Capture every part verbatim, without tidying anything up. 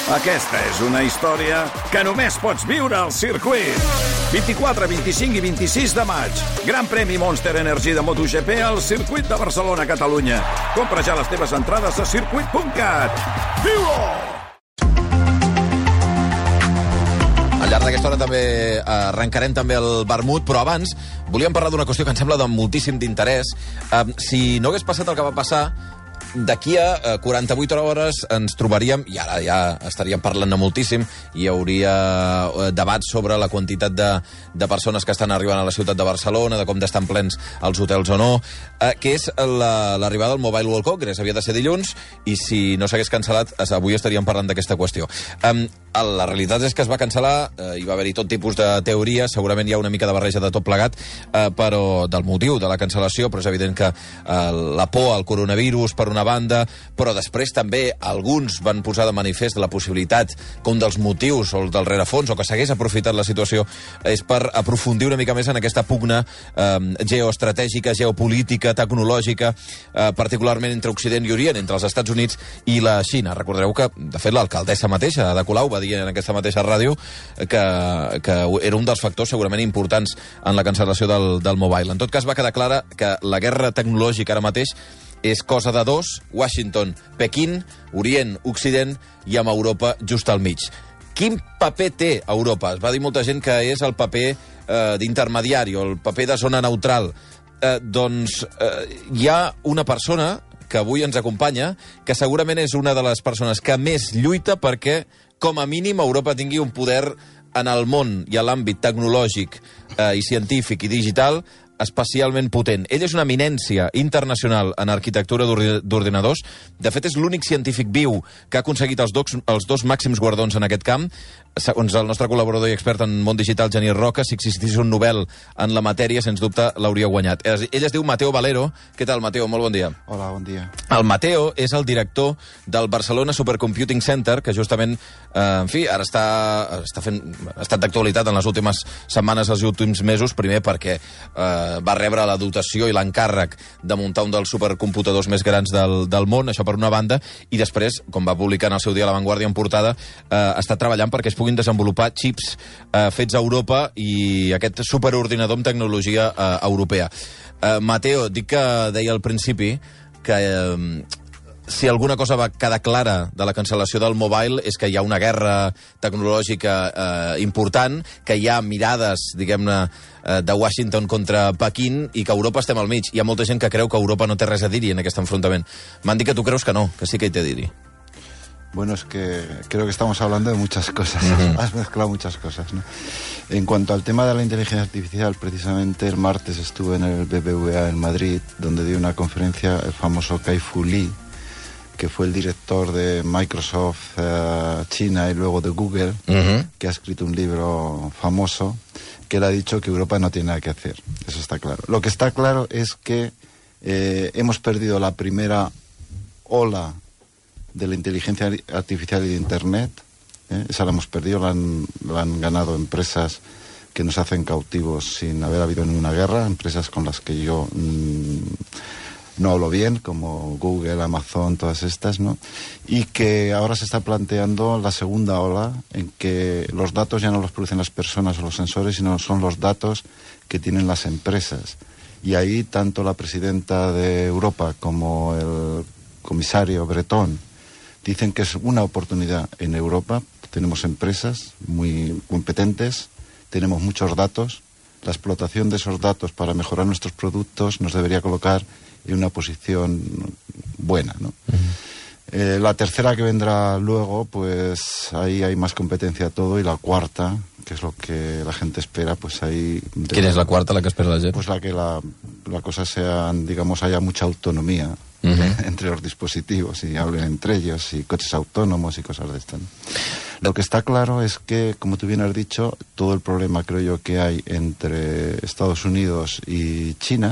Aquesta és una història que només pots viure al circuit. vint-i-quatre, vint-i-cinc i vint-i-sis de maig. Gran premi Monster Energy de MotoGP al circuit de Barcelona, Catalunya. Compra ja les teves entrades a circuit punt cat. Viu-ho! Al llarg d'aquesta hora també arrencarem també el vermut, però abans volíem parlar d'una qüestió que em sembla de moltíssim d'interès. Uh, si no hagués passat el que va passar, d'aquí a quaranta-vuit hores ens trobaríem, i ara ja estaríem parlant-ne moltíssim, hi hauria debat sobre la quantitat de, de persones que estan arribant a la ciutat de Barcelona, de com d'estan plens els hotels o no, eh, que és l'arribada la, al Mobile World Congress. Havia de ser dilluns, i si no s'hagués cancel·lat, avui estaríem parlant d'aquesta qüestió. Um, la realitat és que es va cancel·lar, eh, hi va haver-hi tot tipus de teories, segurament hi ha una mica de barreja de tot plegat, eh, però del motiu de la cancel·lació, però és evident que eh, la por al coronavirus, per una banda, però després també alguns van posar de manifest la possibilitat que un dels motius o del rerefons o que s'hagués aprofitat la situació és per aprofundir una mica més en aquesta pugna eh, geoestratègica, geopolítica, tecnològica, eh, particularment entre Occident i Orient, entre els Estats Units i la Xina. Recordareu que, de fet, l'alcaldessa mateixa, Ada Colau, va dir en aquesta mateixa ràdio que, que era un dels factors segurament importants en la cancel·lació del, del mobile. En tot cas, va quedar clara que la guerra tecnològica ara mateix és cosa de dos: Washington, Pequín, Orient, Occident, i amb Europa just al mig. Quin paper té Europa? Es va dir molta gent que és el paper eh, d'intermediari o el paper de zona neutral. Eh, doncs eh, hi ha una persona que avui ens acompanya que segurament és una de les persones que més lluita perquè, com a mínim, Europa tingui un poder en el món i a l'àmbit tecnològic eh, i científic i digital especialment potent. Ell és una eminència internacional en arquitectura d'ordinadors. De fet, és l'únic científic viu que ha aconseguit els dos, els dos màxims guardons en aquest camp. Segons el nostre col·laborador i expert en món digital, Genís Roca, si existís un Nobel en la matèria, sens dubte l'hauria guanyat. Ell es diu Mateo Valero. Què tal, Mateo? Molt bon dia. Hola, bon dia. El Mateo és el director del Barcelona Supercomputing Center, que justament, eh, en fi, ara està, està fent, ha estat d'actualitat en les últimes setmanes, els últims mesos, primer perquè eh, va rebre la dotació i l'encàrrec de muntar un dels supercomputadors més grans del, del món, això per una banda, i després, com va publicar en el seu dia a La Vanguardia en portada, eh, està treballant perquè es puguin desenvolupar xips eh, fets a Europa i aquest superordinador amb tecnologia eh, europea. Eh, Mateo, dic que deia al principi que eh, si alguna cosa va quedar clara de la cancel·lació del mobile és que hi ha una guerra tecnològica eh, important, que hi ha mirades, diguem-ne, eh, de Washington contra Pequín i que Europa estem al mig. Hi ha molta gent que creu que Europa no té res a dir-hi en aquest enfrontament. M'han dit que tu creus que no, que sí que hi té a dir-hi. Bueno, es que creo que estamos hablando de muchas cosas. Uh-huh. Has mezclado muchas cosas, ¿no? En cuanto al tema de la inteligencia artificial, precisamente el martes estuve en el B B V A en Madrid, donde dio una conferencia el famoso Kai-Fu Lee, que fue el director de Microsoft uh, China y luego de Google, uh-huh. que ha escrito un libro famoso, que él ha dicho que Europa no tiene nada que hacer. Eso está claro. Lo que está claro es que eh, hemos perdido la primera ola de la inteligencia artificial y de Internet. ¿eh? Esa la hemos perdido, la han, la han ganado empresas que nos hacen cautivos sin haber habido ninguna guerra, empresas con las que yo mmm, no hablo bien, como Google, Amazon, todas estas, ¿no? Y que ahora se está planteando la segunda ola, en que los datos ya no los producen las personas o los sensores, sino son los datos que tienen las empresas. Y ahí tanto la presidenta de Europa como el comisario Bretón dicen que es una oportunidad en Europa. Tenemos empresas muy competentes, tenemos muchos datos. La explotación de esos datos para mejorar nuestros productos nos debería colocar en una posición buena, ¿no? Uh-huh. eh, la tercera que vendrá luego, pues ahí hay más competencia todo, y la cuarta, que es lo que la gente espera, pues ahí... ¿Quién es la cuarta, la que espera la gente? Pues la que la, la cosa sea, digamos, haya mucha autonomía uh-huh. eh, entre los dispositivos, y hablen entre ellos, y coches autónomos y cosas de estas, ¿no? Lo que está claro es que, como tú bien has dicho, todo el problema, creo yo, que hay entre Estados Unidos y China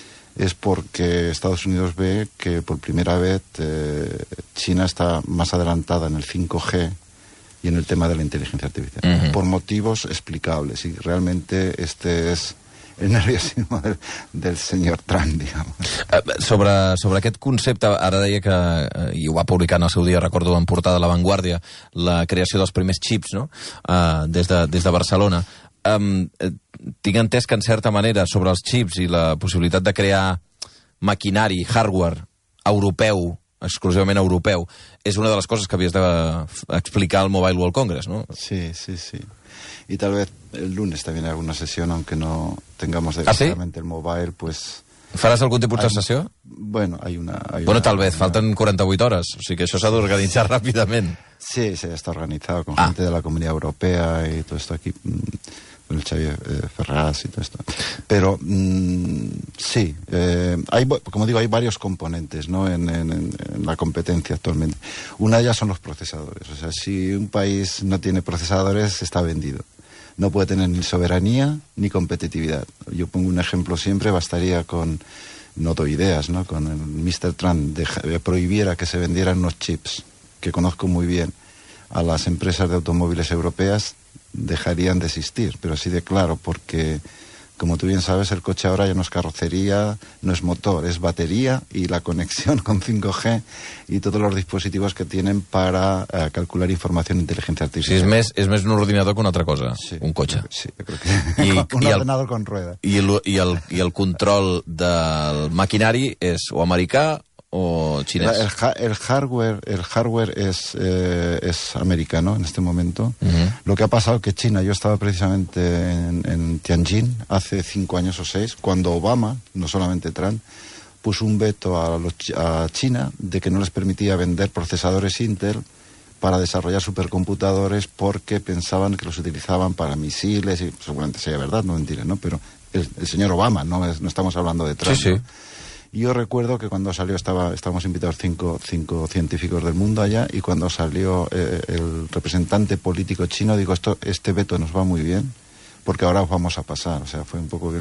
es porque Estados Unidos ve que por primera vez eh, China está más adelantada en el cinco G y en el tema de la inteligencia artificial, uh-huh. por motivos explicables, y realmente este es el nerviosismo del, del senyor Trump, digamos. Uh, sobre, sobre aquest concepte, ara deia que, uh, i ho va publicar en el seu dia, recordo en portada de La Vanguardia, la creació dels primers xips, no?, uh, des, de, des de Barcelona. Um, tinc entès que, en certa manera, sobre els xips i la possibilitat de crear maquinari, hardware, europeu, exclusivament europeu, és una de les coses que havies d'explicar al Mobile World Congress, ¿no? Sí, sí, sí. Y tal vez el lunes también hay alguna sesión, aunque no tengamos directamente ¿Ah, sí? el mobile, pues... ¿Faràs algun tipus de sessió? Bueno, hay una... Hay bueno, una, tal vez, una... falten quaranta-vuit hores, o sigui que això s'ha d'organitzar ràpidament. Sí, sí, está organizado con ah. gente de la Comunidad Europea y todo esto aquí, con el Xavier eh, Ferraz y todo esto. Pero mmm, sí, eh, hay, como digo, hay varios componentes, ¿no?, en, en, en la competencia actualmente. Una de ellas son los procesadores. O sea, si un país no tiene procesadores, está vendido. No puede tener ni soberanía ni competitividad. Yo pongo un ejemplo siempre, bastaría con, no doy ideas, ¿no?, con el mister Trump deja, prohibiera que se vendieran unos chips, que conozco muy bien, a las empresas de automóviles europeas, dejarían de existir, pero así de claro, porque, como tú bien sabes, el coche ahora ya no es carrocería, no es motor, es batería y la conexión con cinco G y todos los dispositivos que tienen para uh, calcular información de inteligencia artificial. Sí, és més, és més un ordinador que una altra cosa, sí, un cotxe. Sí, yo creo que I, un i ordenador el, con rueda. I el, i, el, I el control del maquinari és o americà o xinès. El, el, el hardware, el hardware es, eh, es americano en este momento. Uh-huh. Lo que ha pasado es que China, yo estaba precisamente en, en Tianjin hace cinco años o seis, cuando Obama, no solamente Trump, puso un veto a, los, a China de que no les permitía vender procesadores Intel para desarrollar supercomputadores porque pensaban que los utilizaban para misiles, y seguramente sea verdad, no mentira, ¿no? Pero el, el señor Obama, no, es, no estamos hablando de Trump. Sí, sí. ¿no? Y yo recuerdo que cuando salió, estaba, estábamos invitados cinco, cinco científicos del mundo allá, y cuando salió eh, el representante político chino, digo, esto, este veto nos va muy bien, porque ahora vamos a pasar. O sea, fue un poco...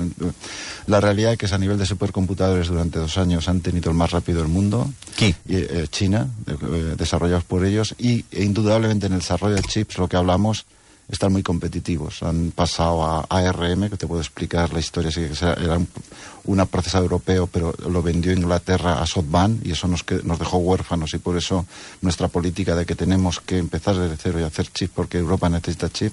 La realidad es que a nivel de supercomputadores durante dos años han tenido el más rápido del mundo. ¿Qué? Y, eh, China, eh, desarrollados por ellos, y e indudablemente en el desarrollo de chips, lo que hablamos, están muy competitivos. Han pasado a A R M, que te puedo explicar la historia, sí, que era un, un procesador europeo, pero lo vendió Inglaterra a SoftBank, y eso nos, que, nos dejó huérfanos, y por eso nuestra política de que tenemos que empezar desde cero y hacer chips, porque Europa necesita chip.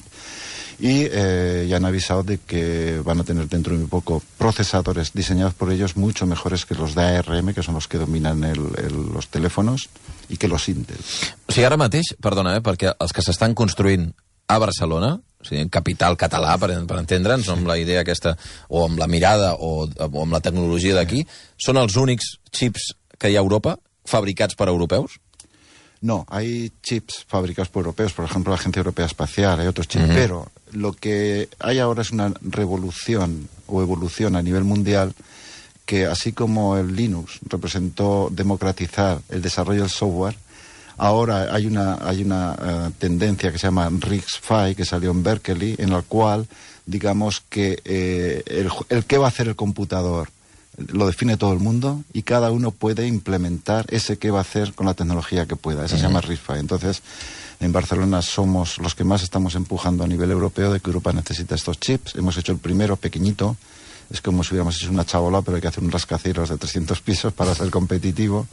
Y eh, ya han avisado de que van a tener dentro de muy poco procesadores diseñados por ellos mucho mejores que los de A R M, que son los que dominan el, el, los teléfonos, i que los Intel. O sigui, ara mateix, perdona, eh, perquè els que s'estan construint a Barcelona, o sigui, en capital català, per, per entendre'ns, sí, amb la idea aquesta, o amb la mirada, o, o amb la tecnologia d'aquí, sí, són els únics xips que hi ha a Europa fabricats per europeus? No, hay chips fabricados por europeos, por ejemplo, la Agencia Europea Espacial, hay otros chips, uh-huh, pero lo que hay ahora es una revolución o evolución a nivel mundial, que así como el Linux representó democratizar el desarrollo del software, ahora hay una, hay una uh, tendencia que se llama RISC-V, que salió en Berkeley, en la cual, digamos que eh, el, el qué va a hacer el computador lo define todo el mundo, y cada uno puede implementar ese qué va a hacer con la tecnología que pueda. Esa uh-huh. se llama RISC-V. Entonces, en Barcelona somos los que más estamos empujando a nivel europeo de que Europa necesita estos chips. Hemos hecho el primero pequeñito, es como si hubiéramos hecho una chabola, pero hay que hacer un rascacielos de trescientos pisos para ser competitivo.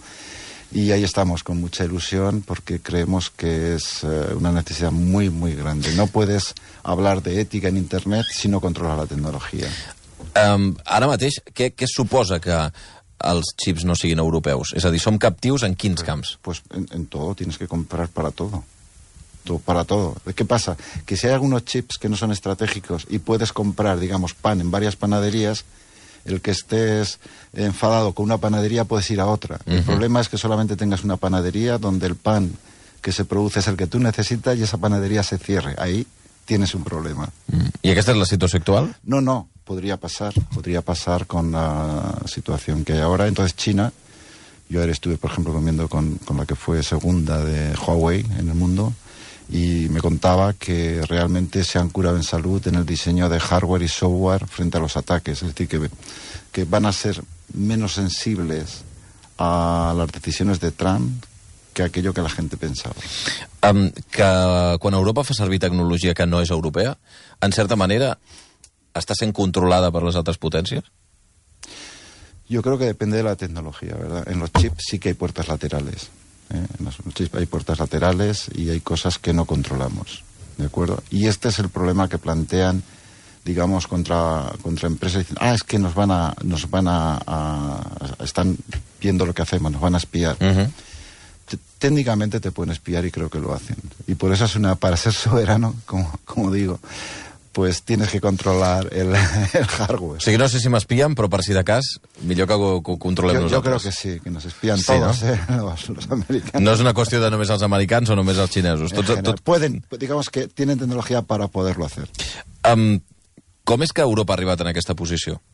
Y ahí estamos con mucha ilusión, porque creemos que es eh, una necesidad muy, muy grande. No puedes hablar de ética en Internet si no controlas la tecnología. Um, ara mateix, què, què suposa que els xips no siguin europeus? És a dir, som captius en quins camps? Pues en, en todo, tienes que comprar para todo. Todo, para todo. ¿Qué pasa? Que si hay algunos chips que no son estratégicos y puedes comprar, digamos, pan en varias panaderías, el que estés enfadado con una panadería puedes ir a otra. Uh-huh. El problema es que solamente tengas una panadería donde el pan que se produce es el que tú necesitas y esa panadería se cierre. Ahí tienes un problema. Uh-huh. ¿Y aquesta és la situació actual? No, no. Podría pasar, podría pasar con la situación que hay ahora. Entonces China, yo ayer estuve, por ejemplo, comiendo con, con la que fue segunda de Huawei en el mundo, y me contaba que realmente se han curado en salud en el diseño de hardware y software frente a los ataques. Es decir, que, que van a ser menos sensibles a las decisiones de Trump que aquello que la gente pensava. Um, que quan Europa fa servir tecnologia que no és europea, en certa manera està sent controlada per les altres potències? Yo creo que depende de la tecnología, ¿verdad? En los chips sí que hay puertas laterales. ¿eh? En los chips hay puertas laterales y hay cosas que no controlamos, ¿de acuerdo? Y este es el problema que plantean, digamos, contra, contra empresas. Dicen, ah, es que nos van a, nos van a, a, a están viendo lo que hacemos, nos van a espiar. Uh-huh. Técnicamente te pueden espiar y creo que lo hacen. Y por eso es una, para ser soberano, como, como digo, pues tienes que controlar el, el hardware. O sigui, no sé si m'espien, però per si de cas, millor que ho, que ho controlem yo, nosaltres. Yo creo que sí, que nos espían sí, todos, ¿no? ¿eh? los, los americanos. No és una qüestió de només els americans o només els xinesos. Tots, tot... Pueden, digamos que tienen tecnología para poderlo hacer. Um, com és que Europa ha arribat en aquesta posició?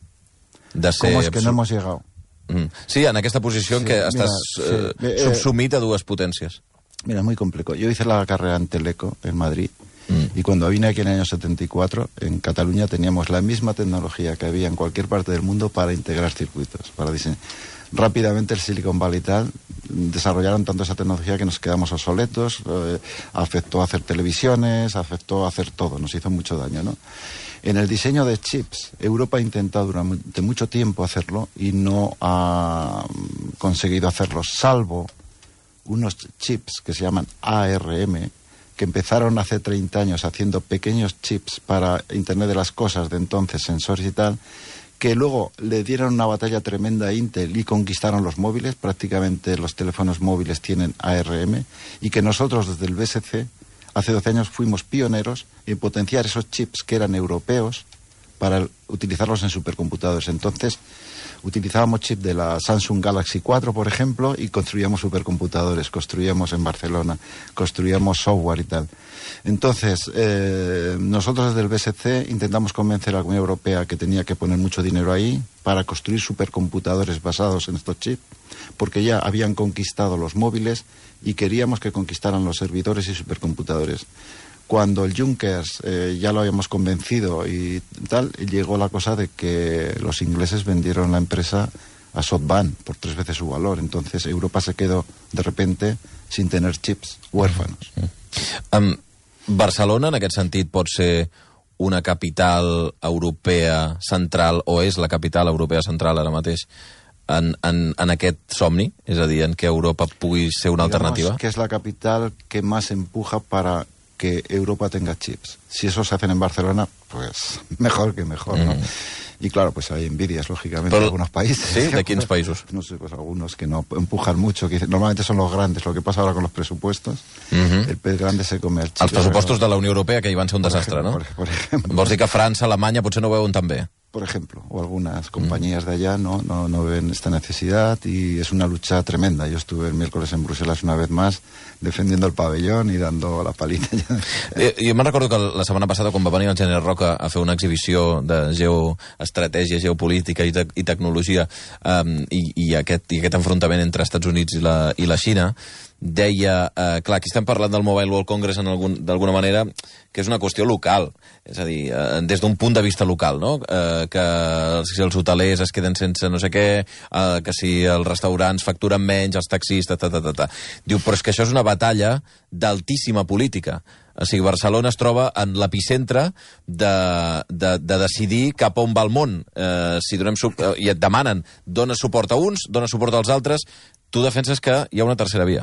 De ser ¿Cómo es que absurd... no hemos llegado? Mm. Sí, en aquesta posició en sí, què mira, estàs sí. eh, eh, subsumit a dues potències. Mira, es muy complicado. Yo hice la carrera en Teleco, en Madrid, mm. y cuando vine aquí en el año setenta y cuatro, en Cataluña teníamos la misma tecnología que había en cualquier parte del mundo para integrar circuitos, para diseñar. Rápidamente el Silicon Valley tal desarrollaron tanto esa tecnología que nos quedamos obsoletos, eh, afectó a hacer televisiones, afectó a hacer todo, nos hizo mucho daño, ¿no? En el diseño de chips, Europa ha intentado durante mucho tiempo hacerlo y no ha conseguido hacerlo, salvo unos chips que se llaman A R M, que empezaron hace treinta años haciendo pequeños chips para Internet de las Cosas de entonces, sensores y tal, que luego le dieron una batalla tremenda a Intel y conquistaron los móviles. Prácticamente los teléfonos móviles tienen A R M, y que nosotros desde el B S C hace doce años fuimos pioneros en potenciar esos chips que eran europeos para utilizarlos en supercomputadores. Entonces utilizábamos chips de la Samsung Galaxy cuatro, por ejemplo, y construíamos supercomputadores, construíamos en Barcelona, construíamos software y tal. Entonces, eh, nosotros desde el B S C intentamos convencer a la Comunidad Europea que tenía que poner mucho dinero ahí para construir supercomputadores basados en estos chips, porque ya habían conquistado los móviles y queríamos que conquistaran los servidores y supercomputadores. Cuando el Junkers eh, ya lo habíamos convencido y tal, llegó la cosa de que los ingleses vendieron la empresa a SoftBank por tres veces su valor. Entonces Europa se quedó de repente sin tener chips, huérfanos. Um, Barcelona, en aquest sentit, pot ser una capital europea central, o és la capital europea central ara mateix, en, en, en aquest somni? És a dir, en què Europa pugui ser una Digamos alternativa? que es la capital que más empuja para que Europa tenga chips. Si eso se hacen en Barcelona, pues mejor que mejor, ¿no? Mm. Y claro, pues hay envidias, lógicamente, Pero, en algunos países. ¿Sí? ¿De quins països? No sé, pues algunos que no empujan mucho, que normalmente son los grandes. Lo que pasa ahora con los presupuestos, uh-huh. el pez grande se come el chip. Els pressupostos de la Unió Europea, que hi van ser un por desastre, ejemplo, no? Por, por ejemplo. Vols dir que França, Alemanya potser no ho veuen tan bé? Por ejemplo, o algunas compañías de allá no, no, no ven esta necesidad, y es una lucha tremenda. Yo estuve el miércoles en Bruselas una vez más defendiendo el pabellón y dando la palita. eh, jo me'n recordo que la setmana passada, quan va venir el General Roca a fer una exhibició de geoestratègia, geopolítica i, te i tecnologia, um, i, i, aquest, i aquest enfrontament entre Estats Units i la, i la Xina, deia, eh, clar, aquí estem parlant del Mobile World Congress d'alguna manera, que és una qüestió local, és a dir, eh, des d'un punt de vista local, no? Eh, que si els hotelers es queden sense no sé què, eh, que si els restaurants facturen menys, els taxistes, ta, ta, ta, ta. Diu, però és que això és una batalla d'altíssima política. O sigui, Barcelona es troba en l'epicentre de, de, de decidir cap a on va el món. Eh, si donem, eh, i et demanen, dones suport a uns, dones suport als altres, tu defenses que hi ha una tercera via.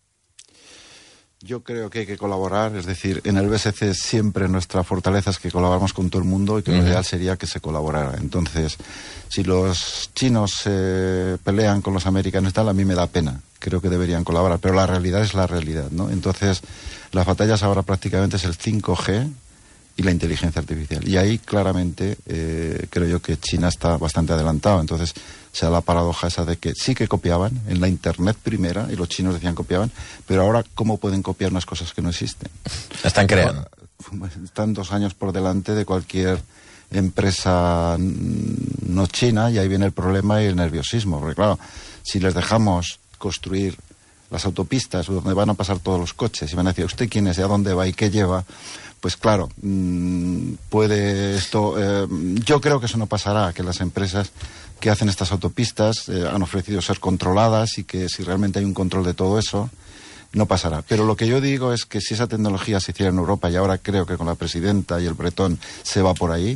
Yo creo que hay que colaborar, es decir, en el B S C siempre nuestra fortaleza es que colaboramos con todo el mundo, y que uh-huh. lo ideal sería que se colaborara. Entonces, si los chinos se eh, pelean con los americanos y tal, a mí me da pena. Creo que deberían colaborar, pero la realidad es la realidad, ¿no? Entonces, las batallas ahora prácticamente es el cinco G y la inteligencia artificial. Y ahí claramente eh, creo yo que China está bastante adelantado. Entonces se da la paradoja esa de que sí que copiaban en la Internet primera, y los chinos decían copiaban, pero ahora ¿cómo pueden copiar unas cosas que no existen? Están creando. Están dos años por delante de cualquier empresa no china, y ahí viene el problema y el nerviosismo. Porque claro, si les dejamos construir las autopistas donde van a pasar todos los coches y van a decir, ¿usted quién es? ¿Y a dónde va? ¿Y qué lleva? Pues claro, mmm, puede esto... Eh, yo creo que eso no pasará, que las empresas que hacen estas autopistas eh, han ofrecido ser controladas, y que si realmente hay un control de todo eso, no pasará. Pero lo que yo digo es que si esa tecnología se hiciera en Europa, y ahora creo que con la presidenta y el Bretón se va por ahí,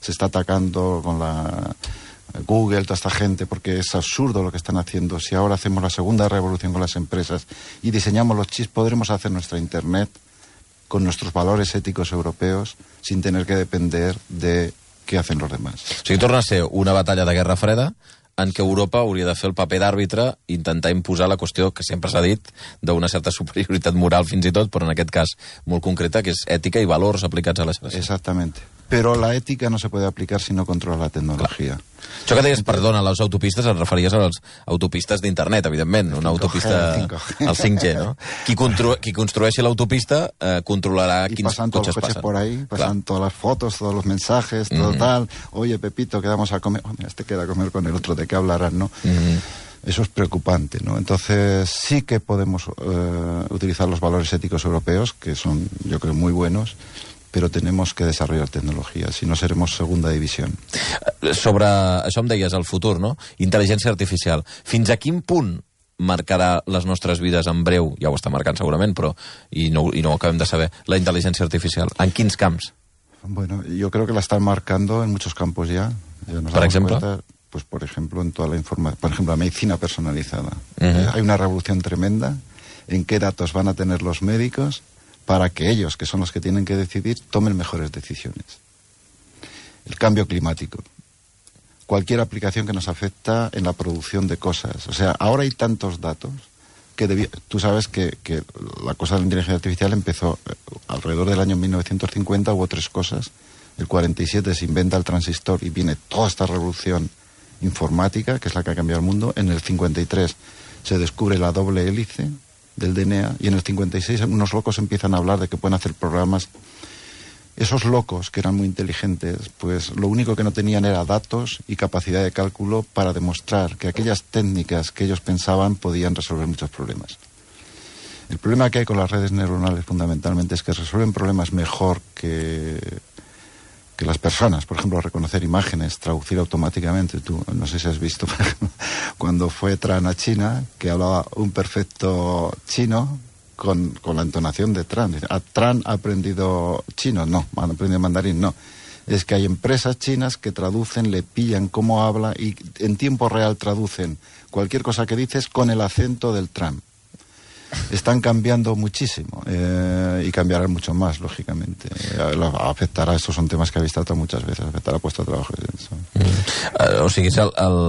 se está atacando con la Google, toda esta gente, porque es absurdo lo que están haciendo. Si ahora hacemos la segunda revolución con las empresas y diseñamos los chips, podremos hacer nuestra Internet con nuestros valores éticos europeos sin tener que depender de què hacen los demás. O sigui, torna a ser una batalla de guerra freda en què Europa hauria de fer el paper d'àrbitre i intentar imposar la qüestió que sempre s'ha dit d'una certa superioritat moral fins i tot, però en aquest cas molt concreta, que és ètica i valors aplicats a la xarxa. Exactamente. Pero la ética no se puede aplicar si no controla la tecnología. Clar. Això que deies, perdona, a les autopistes et referies a les autopistes d'internet, evidentment, una autopista... El cinc G, no? Qui, constru... Qui construeixi l'autopista eh, controlarà y quins pasan todos cotxes los coches passen. por ahí, pasan Clar. todas las fotos, todos los mensajes, todo Mm-hmm. tal. Oye, Pepito, quedamos a comer. Oh, mira, este queda a comer con el otro, ¿de qué hablarán, no? Mm-hmm. Eso es preocupante, ¿no? Entonces sí que podemos eh, utilizar los valores éticos europeos, que son, yo creo, muy buenos, però tenemos que desarrollar tecnologia, si no seremos segunda división. Sobre això em deies, el futur, no? Intel·ligència artificial. Fins a quin punt marcarà les nostres vides en breu, ja ho està marcant segurament, però i no, i no ho acabem de saber, la intel·ligència artificial? En quins camps? Bueno, yo creo que la están marcando en muchos campos ya. ya nos ¿Por ejemplo? Cuenta, pues por ejemplo, en toda la información, por ejemplo, la medicina personalizada. Uh-huh. eh, hay una revolución tremenda en qué datos van a tener los médicos para que ellos, que son los que tienen que decidir, tomen mejores decisiones. El cambio climático. Cualquier aplicación que nos afecta en la producción de cosas. O sea, ahora hay tantos datos que debía, tú sabes que, que la cosa de la inteligencia artificial empezó eh, alrededor del año mil novecientos cincuenta, hubo tres cosas. El cuarenta y siete se inventa el transistor y viene toda esta revolución informática, que es la que ha cambiado el mundo. En el cincuenta y tres se descubre la doble hélice del D N A, y en el cincuenta y seis unos locos empiezan a hablar de que pueden hacer programas. Esos locos, que eran muy inteligentes, pues lo único que no tenían era datos y capacidad de cálculo para demostrar que aquellas técnicas que ellos pensaban podían resolver muchos problemas. El problema que hay con las redes neuronales fundamentalmente es que resuelven problemas mejor que, que las personas. Por ejemplo, reconocer imágenes, traducir automáticamente. Tú, no sé si has visto, por ejemplo, cuando fue Tran a China, que hablaba un perfecto chino con, con la entonación de Tran. Dice, ¿a Tran ha aprendido chino? No, ha aprendido mandarín, no. Es que hay empresas chinas que traducen, le pillan cómo habla y en tiempo real traducen cualquier cosa que dices con el acento del Tran. Están cambiando muchísimo eh, y cambiarán mucho más, lógicamente. Eh, afectará, estos son temas que habéis tratado muchas veces, afectarà puesto de trabajo. Mm. Uh, o sigui, el,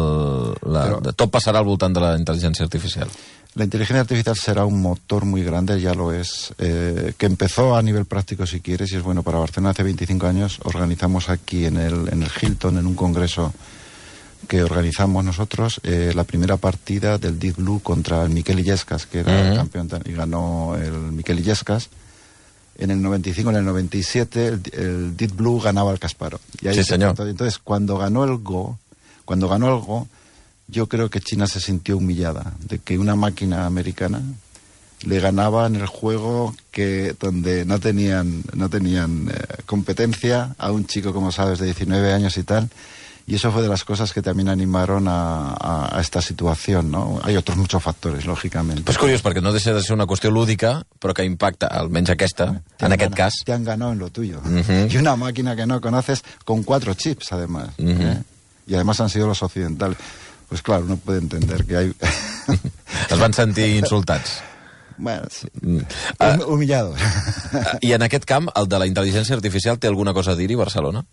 el, la, Però, tot passarà al voltant de la intel·ligència artificial. La inteligencia artificial será un motor muy grande, ya lo es, eh, que empezó a nivel práctico, si quieres, y es bueno para Barcelona. Hace veinticinco años organizamos aquí en el, en el Hilton, en un congreso que organizamos nosotros, eh, la primera partida del Deep Blue contra el Miquel Illescas, que era uh-huh. el campeón, y ganó el Miquel Illescas. En el noventa y cinco, en el noventa y siete, el, el Deep Blue ganaba al Kasparov. Y ahí sí, señor. Entonces, cuando ganó el Go, cuando ganó el Go, yo creo que China se sintió humillada de que una máquina americana le ganaba en el juego que donde no tenían, no tenían eh, competencia a un chico, como sabes, de diecinueve años y tal. Y eso fue de las cosas que también animaron a, a, a esta situación, ¿no? Hay otros muchos factores, lógicamente. Pues curiós, perquè no deixa de ser una qüestió lúdica, però que impacta, almenys aquesta, en aquest ganado, cas. Te han ganado en lo tuyo. Uh-huh. Y una máquina que no conoces con cuatro chips, además. Uh-huh. ¿eh? Y además han sido los occidentales. Pues claro, uno puede entender que hay... Es van sentir insultats. Bueno, sí. Uh, Humillados. I en aquest camp, el de la intel·ligència artificial, té alguna cosa a dir-hi, Barcelona?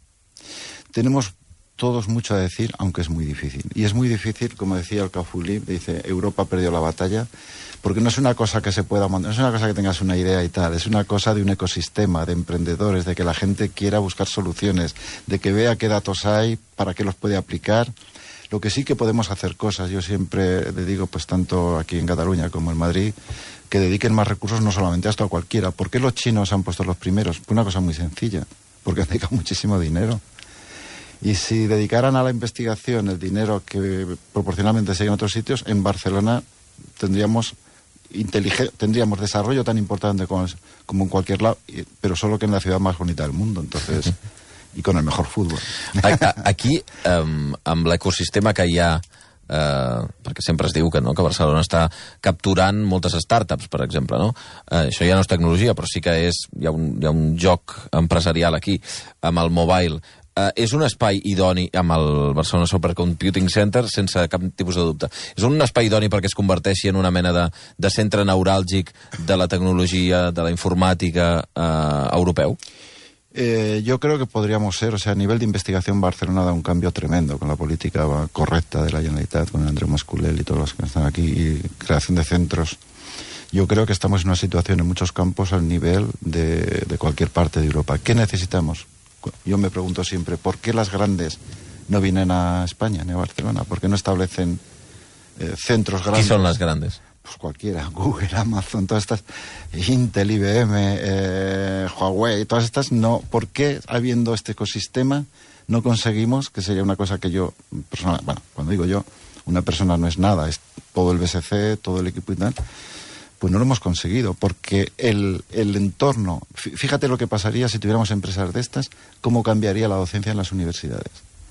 Tenemos todos mucho a decir, aunque es muy difícil. Y es muy difícil, como decía el Cafulí, dice, Europa perdió la batalla, porque no es una cosa que se pueda montar, no es una cosa que tengas una idea y tal, es una cosa de un ecosistema, de emprendedores, de que la gente quiera buscar soluciones, de que vea qué datos hay, para qué los puede aplicar. Lo que sí que podemos hacer cosas, yo siempre le digo, pues tanto aquí en Cataluña como en Madrid, que dediquen más recursos no solamente a esto, a cualquiera. ¿Por qué los chinos han puesto los primeros? Pues una cosa muy sencilla, porque han dedicado muchísimo dinero. Y si dedicaran a la investigación el dinero que proporcionalmente se hay en otros sitios, en Barcelona tendríamos tendríamos desarrollo tan importante como, como en cualquier lado, pero solo que en la ciudad más bonita del mundo, entonces, y con el mejor fútbol. Aquí, um, amb l'ecosistema que hi ha, uh, perquè sempre es diu que, no, que Barcelona està capturant moltes startups, per exemple, no? Uh, això ja no és tecnologia, però sí que és, hi ha un, hi ha un joc empresarial aquí, amb el mobile. Uh, és un espai idoni amb el Barcelona Supercomputing Center, sense cap tipus de dubte. És un espai idoni perquè es converteixi en una mena de, de centre neuràlgic de la tecnologia, de la informàtica uh, europeu? Eh, yo creo que podríamos ser, o sea, a nivel de investigación Barcelona da un cambio tremendo con la política correcta de la Generalitat, con Andreu Mascolell y todos los que están aquí, y creación de centros. Yo creo que estamos en una situación en muchos campos al nivel de, de cualquier parte de Europa. ¿Qué necesitamos? Yo me pregunto siempre, ¿por qué las grandes no vienen a España ni a Barcelona? ¿Por qué no establecen eh, centros grandes? ¿Qué son las grandes? Pues cualquiera, Google, Amazon, todas estas, Intel, I B M, eh, Huawei, todas estas, no. ¿Por qué, habiendo este ecosistema, no conseguimos, que sería una cosa que yo, personal, bueno, cuando digo yo, una persona no es nada, es todo el B S C, todo el equipo y tal, pues no lo hemos conseguido, porque el, el entorno, fíjate lo que pasaría si tuviéramos empresas de estas, cómo cambiaría la docencia en las universidades.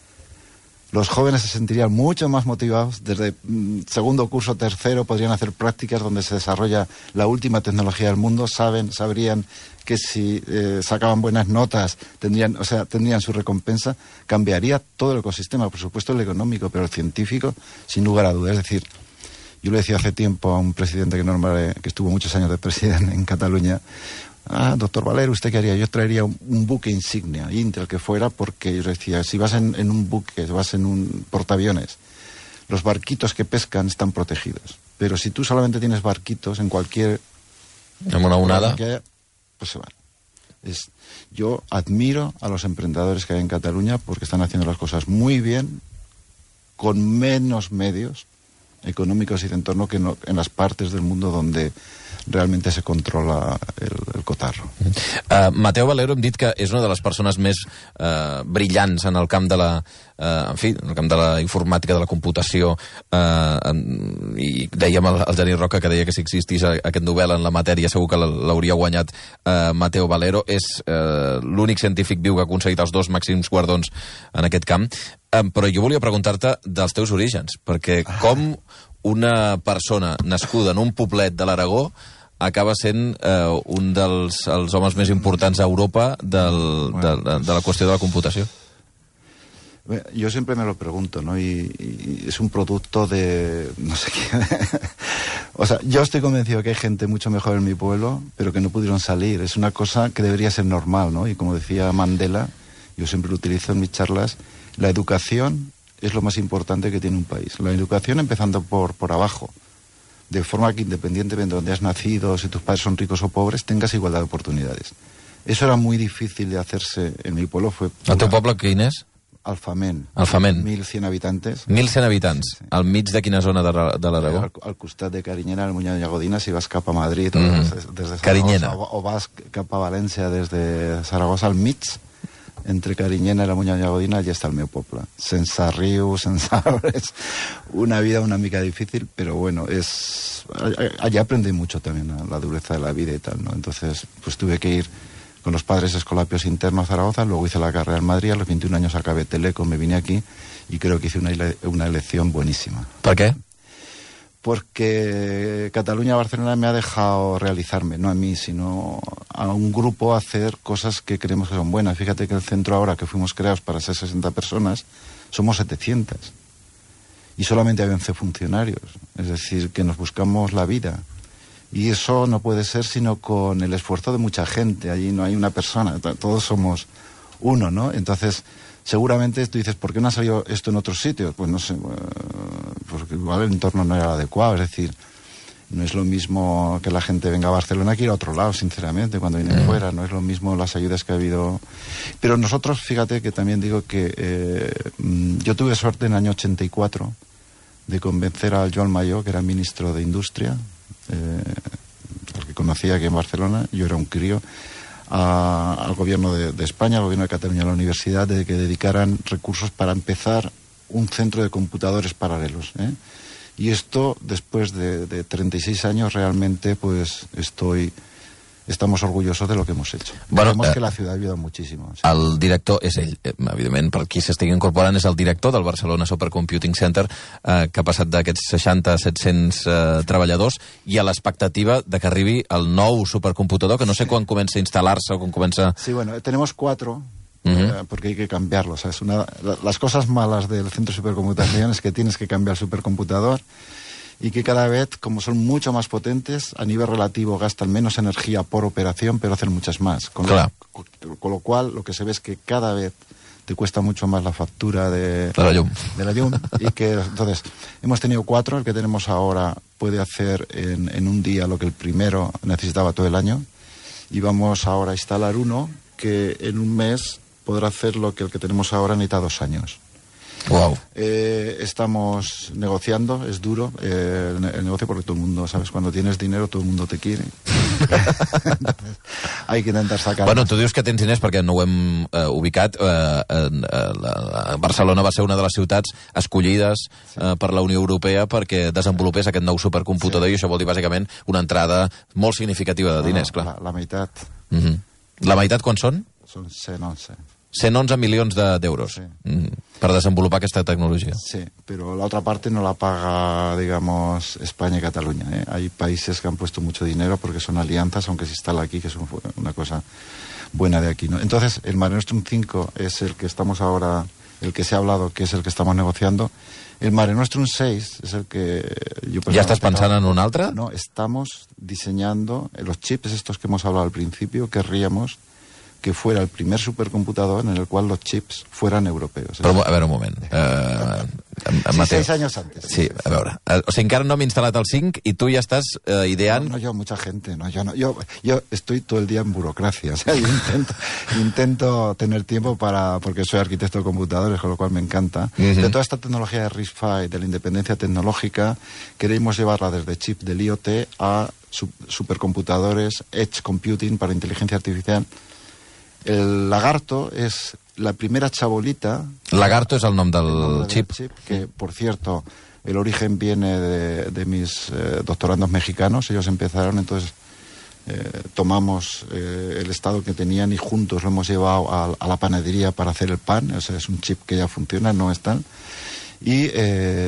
Los jóvenes se sentirían mucho más motivados, desde mm, segundo curso, tercero, podrían hacer prácticas donde se desarrolla la última tecnología del mundo, saben, sabrían que si eh, sacaban buenas notas, tendrían, o sea, tendrían su recompensa, cambiaría todo el ecosistema, por supuesto el económico, pero el científico, sin lugar a dudas. Es decir, yo le decía hace tiempo a un presidente que, nombré, que estuvo muchos años de presidente en Cataluña, ah, doctor Valero, ¿usted qué haría? Yo traería un, un buque insignia, Intel que fuera, porque yo decía, si vas en, en un buque, si vas en un portaaviones, los barquitos que pescan están protegidos. Pero si tú solamente tienes barquitos en cualquier... En una onada. Que haya, pues se van. Es, yo admiro a los emprendedores que hay en Cataluña porque están haciendo las cosas muy bien, con menos medios económicos y de entorno que no, en las partes del mundo donde realmente se controla el, el cotarro. Uh, Mateu Valero, hem dit que és una de les persones més uh, brillants en el camp de la uh, en fi, en el camp de la informàtica, de la computació, uh, en, i dèiem al, al Genís Roca que deia que si existís aquest novel·la en la matèria segur que l'hauria guanyat uh, Mateu Valero. És uh, l'únic científic viu que ha aconseguit els dos màxims guardons en aquest camp. Um, però jo volia preguntar-te dels teus orígens, perquè com una persona nascuda en un poblet de l'Aragó acaba sent eh, un dels els homes més importants a Europa del, bueno, de, de, de la qüestió de la computació. Yo siempre me lo pregunto, ¿no? Y, y es un producto de... no sé qué... o sea, yo estoy convencido que hay gente mucho mejor en mi pueblo, pero que no pudieron salir. Es una cosa que debería ser normal, ¿no? Y como decía Mandela, yo siempre lo utilizo en mis charlas, la educación es lo más importante que tiene un país. La educación empezando por, por abajo, de forma que independientemente de donde has nacido, si tus padres son ricos o pobres, tengas igualdad de oportunidades. Eso era muy difícil de hacerse en mi pueblo. Fue el teu poble quin és? Alfament. Alfament. mil cent habitants. mil cent habitants. Sí. Al mig de quina zona de, de l'Aragó? Al, al costat de Carinyena, al Muñoz de Llagodina, si vas cap a Madrid, mm. o des, des de Carinyena. O, o vas cap a València des de Saragossa al mig, entre Carinyena i la Muñoz de Llagodina, allà està el meu poble. Sense rius, sense arbres, una vida una mica difícil, pero bueno, es allí aprendí mucho también la dureza de la vida y tal, ¿no? Entonces, pues tuve que ir con los padres escolapios internos a Zaragoza, luego hice la carrera en Madrid, a los veintiún años acabé Teleco, me vine aquí y creo que hice una, una elección buenísima. ¿Por qué? Porque Cataluña-Barcelona me ha dejado realizarme, no a mí, sino a un grupo hacer cosas que creemos que son buenas. Fíjate que el centro ahora que fuimos creados para ser sesenta personas, somos setecientas. Y solamente hay once funcionarios. Es decir, que nos buscamos la vida. Y eso no puede ser sino con el esfuerzo de mucha gente. Allí no hay una persona, todos somos uno, ¿no? Entonces, seguramente tú dices, ¿por qué no ha salido esto en otros sitios? Pues no sé, porque igual el entorno no era el adecuado. Es decir, no es lo mismo que la gente venga a Barcelona que ir a otro lado, sinceramente, cuando vienen mm. fuera. No es lo mismo las ayudas que ha habido. Pero nosotros, fíjate que también digo que eh, yo tuve suerte en el año ochenta y cuatro de convencer a Joan Majó, que era ministro de Industria, eh, porque conocía aquí en Barcelona, yo era un crío, a, al gobierno de, de España, al gobierno de Cataluña, a la universidad, de que dedicaran recursos para empezar un centro de computadores paralelos, ¿eh? Y esto, después de, de treinta y seis años, realmente pues estoy... estamos orgullosos de lo que hemos hecho. Bueno, Vemos eh, que la ciudad ha ayudado muchísimo. Sí. El director és ell, evidentment, per qui s'estigui incorporant, és el director del Barcelona Supercomputing Center, eh, que ha passat d'aquests seixanta a set-cents eh, treballadors, i a l'expectativa de que arribi el nou supercomputador, que no sé sí. quan comença a instal·lar-se o quan comença... Sí, bueno, tenemos cuatro, Uh-huh. Porque hay que cambiarlo. ¿Sabes? Una, la, las cosas malas del centro de supercomputación es que tienes que cambiar el supercomputador y que cada vez, como son mucho más potentes, a nivel relativo gastan menos energía por operación, pero hacen muchas más. Con, claro. lo, con lo cual, lo que se ve es que cada vez te cuesta mucho más la factura de, de la llum. De la llum y que, entonces, hemos tenido cuatro. El que tenemos ahora puede hacer en, en un día lo que el primero necesitaba todo el año. Y vamos ahora a instalar uno que en un mes podrá hacer lo que el que tenemos ahora necesita dos años. Wow. Eh, estamos negociando, es duro eh, el, el negocio porque todo el mundo, ¿sabes? Cuando tienes dinero todo el mundo te quiere. Hay que intentar sacar... Bueno, tu dius que tens diners perquè no ho hem eh, ubicat. Eh, eh, la, Barcelona va ser una de les ciutats escollides sí. eh, per la Unió Europea perquè desenvolupés aquest nou supercomputador sí. i això vol dir bàsicament una entrada molt significativa de diners, no, clar. La, la meitat. Uh-huh. La meitat quan són? Són cent onze. cent onze milions d'euros de, sí. mm, per desenvolupar aquesta tecnologia. Sí, pero la otra parte no la paga, digamos, España y Cataluña. ¿eh? Hay países que han puesto mucho dinero porque son alianzas, aunque se instala aquí, que es un, una cosa buena de aquí, ¿no? Entonces, el Mare Nostrum cinco es el que estamos ahora, el que se ha hablado, que es el que estamos negociando. El Mare Nostrum seis es el que... Yo ¿Ya estás pensando en un altre? No, estamos diseñando los chips estos que hemos hablado al principio, querríamos que fuera el primer supercomputador en el cual los chips fueran europeos. Però, a veure, un moment. Uh, sí, Mateo. seis años antes. Sí, a veure. Uh, o sigui, encara no hem instal·lat el cinc i tu ja estàs uh, ideant... No, no, yo, mucha gente. No, yo, no, yo, yo estoy todo el día en burocracia. O sea, yo intento, intento tener tiempo para... Porque soy arquitecto de computadores, con lo cual me encanta. Uh-huh. De toda esta tecnología de RISC-V, de la independencia tecnológica, queremos llevarla desde chip del I O T a su, supercomputadores, edge computing para inteligencia artificial. El Lagarto es la primera chabolita... Lagarto es el nom del, el nombre chip. del chip. Que, por cierto, el origen viene de, de mis eh, doctorandos mexicanos. Ellos empezaron, entonces eh, tomamos eh, el estado que tenían y juntos lo hemos llevado a, a la panadería para hacer el pan. O sea, es un chip que ya funciona, no es tal. Y eh,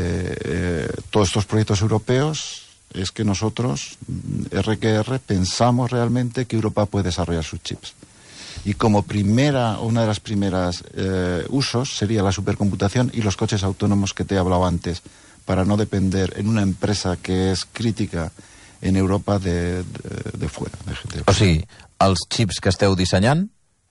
eh, todos estos proyectos europeos es que nosotros, R Q R, pensamos realmente que Europa puede desarrollar sus chips. Y como primera, una de las primeras eh, usos sería la supercomputación y los coches autónomos que te he hablado antes, para no depender en una empresa que es crítica en Europa de, de, de fuera. De, de fuera. O sigui, els xips que esteu dissenyant,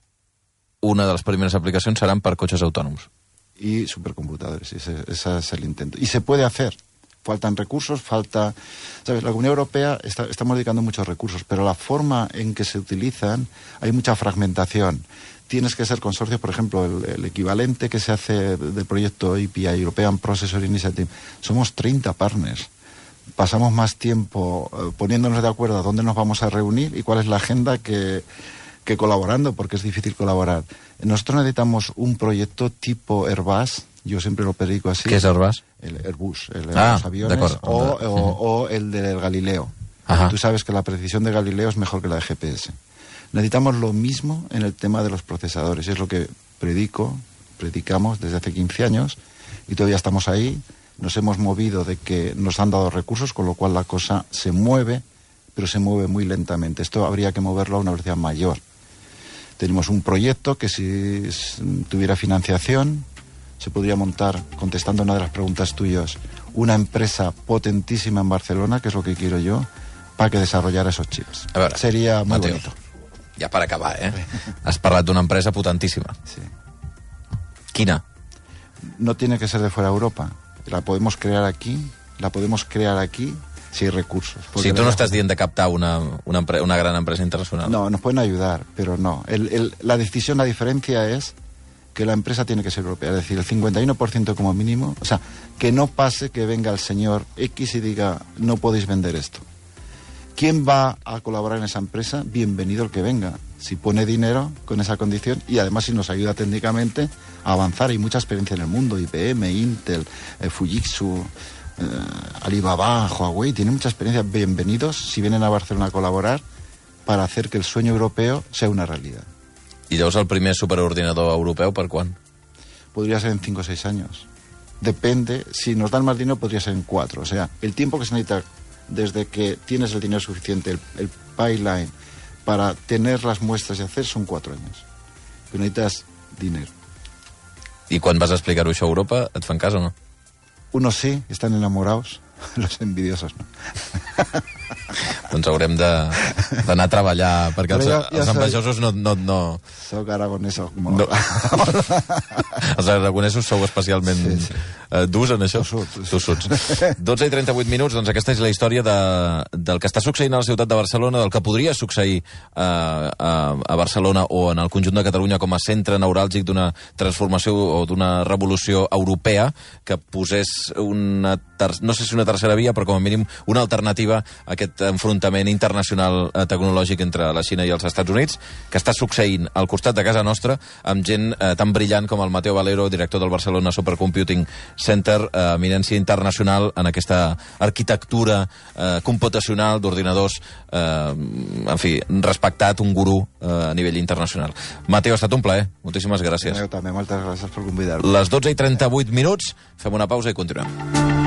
una de les primeres aplicacions seran per cotxes autònoms. Y supercomputadores, ese, ese es el intento. Y se puede hacer. Faltan recursos, falta... ¿Sabes? La Comunidad Europea está, estamos dedicando muchos recursos, pero la forma en que se utilizan, hay mucha fragmentación. Tienes que ser consorcio, por ejemplo, el, el equivalente que se hace del proyecto E P I, European Processor Initiative, somos treinta partners. Pasamos más tiempo eh, poniéndonos de acuerdo a dónde nos vamos a reunir y cuál es la agenda que, que colaborando, porque es difícil colaborar. Nosotros necesitamos un proyecto tipo Airbus. Yo siempre lo predico así. ¿Qué es Airbus? El Airbus, el de ah, los aviones, o, o, o el del Galileo. Ajá. Tú sabes que la precisión de Galileo es mejor que la de G P S. Necesitamos lo mismo en el tema de los procesadores. Es lo que predico, predicamos desde hace quince años y todavía estamos ahí. Nos hemos movido de que nos han dado recursos, con lo cual la cosa se mueve, pero se mueve muy lentamente. Esto habría que moverlo a una velocidad mayor. Tenemos un proyecto que si tuviera financiación se podría montar, contestando una de las preguntas tuyas, una empresa potentísima en Barcelona, que es lo que quiero yo, para que desarrollara esos chips. A veure, sería muy Mateo, bonito. Ja per acabar, eh? Has parlat d'una empresa potentíssima. Sí. Quina? No tiene que ser de fuera de Europa. La podemos crear aquí, la podemos crear aquí si hay recursos. O sigui, tu no estàs dient de captar una, una, una gran empresa internacional. No, nos pueden ayudar, pero no. El, el, la decisión, la diferencia es que la empresa tiene que ser europea, es decir, el cincuenta y uno por ciento como mínimo. O sea, que no pase que venga el señor X y diga, no podéis vender esto. ¿Quién va a colaborar en esa empresa? Bienvenido el que venga. Si pone dinero con esa condición y además si nos ayuda técnicamente a avanzar. Hay mucha experiencia en el mundo, I B M, Intel, eh, Fujitsu, eh, Alibaba, Huawei, tienen mucha experiencia. Bienvenidos si vienen a Barcelona a colaborar para hacer que el sueño europeo sea una realidad. I llavors el primer superordinador europeu per quan? Podría ser en cinco o seis años. Depende, si nos dan más dinero podría ser en cuatro. O sea, el tiempo que se necesita desde que tienes el dinero suficiente, el, el pipeline, para tener las muestras y hacer son cuatro años. Pero necesitas dinero. I quan vas explicar-ho això a Europa, et fan cas o no? Unos sí, están enamorados, los envidiosos no. Doncs haurem d'anar a treballar, perquè els, ja, ja els envejosos no... no, no... Soc aragoneso. No. Els aragonesos sou especialment sí, sí. Uh, durs en això? Tossuts. dotze i trenta-vuit minuts, doncs aquesta és la història de, del que està succeint a la ciutat de Barcelona, del que podria succeir uh, a, a Barcelona o en el conjunt de Catalunya com a centre neuràlgic d'una transformació o d'una revolució europea que posés una, ter no sé si una tercera via, però com a mínim una alternativa a aquest enfrontament internacional eh, tecnològic entre la Xina i els Estats Units, que està succeint al costat de casa nostra, amb gent eh, tan brillant com el Mateo Valero, director del Barcelona Supercomputing Center, eh, eminència internacional en aquesta arquitectura eh, computacional d'ordinadors, eh, en fi, respectat, un gurú eh, a nivell internacional. Mateo, ha estat un plaer. Moltíssimes gràcies. Jo també, moltes gràcies per convidar-me. Les dotze i trenta-vuit minuts, fem una pausa i continuem.